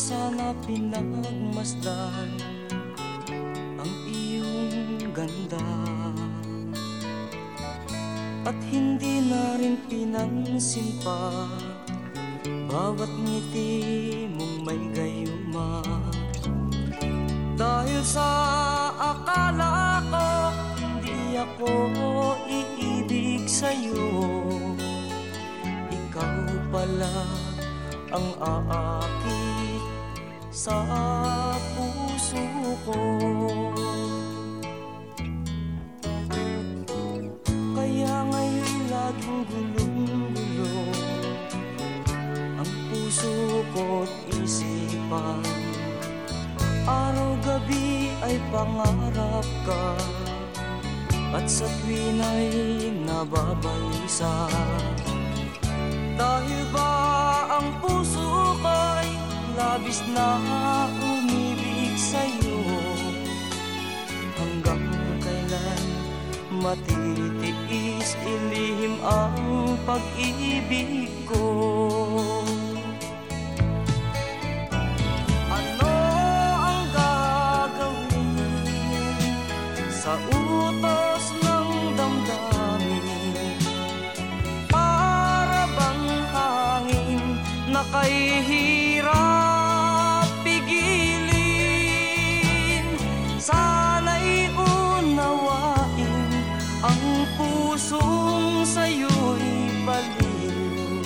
sana pinagmasdan ang iyong ganda, at hindi na rin pinansin pa bawat ngiti mong may gayuma. Dahil sa akala ko hindi ako iibig sa'yo, ikaw pala ang aakit sa puso ko. Kaya ngayon laging gulong-gulo ang puso ko't isipan. Araw-gabi ay pangarap ka, at sa tuwin ay nababalisa. Dahil ba ang puso ko'y labis na umibig sa'yo, hanggang kailan matitiis ilihim ang pag-ibig ko? Ano ang gagawin sa utos ng damdamin? Para bang hangin na kahihirap pigilin? Sana'y unawain ang pusong sa'yo'y baliw.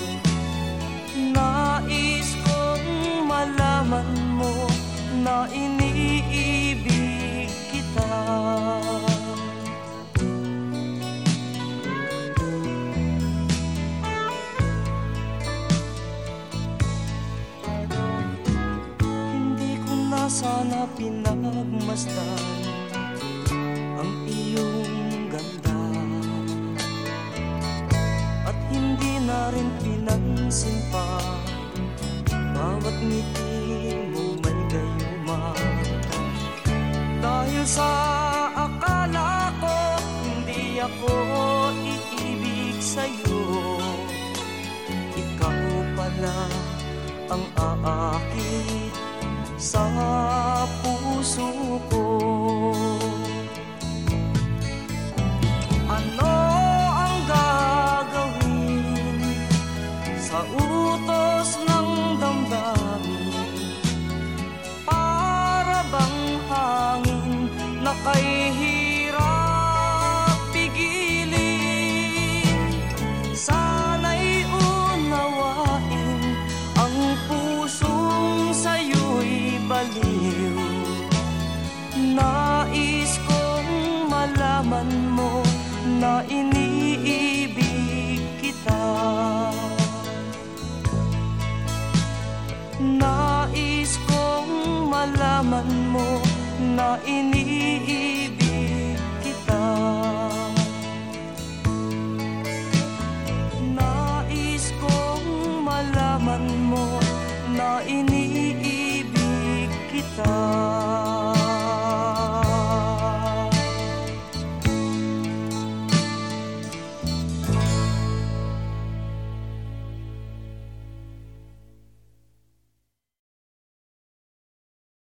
Nais kong malaman mo na iniibig kita. Hindi ko na sana pinagmasdan ang iyong ganda, at hindi na rin pinansin pa bawat ngiti mo may gayuma. Dahil sa akala ko hindi ako iibig sa'yo, ikaw pala ang aakit sa puso ko. Ano ang gagawin sa utos ng damdamin? Para bang hangin na kahihirap pigilin? Sana'y unawain ang pusong sa'yo'y baliw. Nais kong malaman mo na iniibig kita. Nais kong malaman mo na iniibig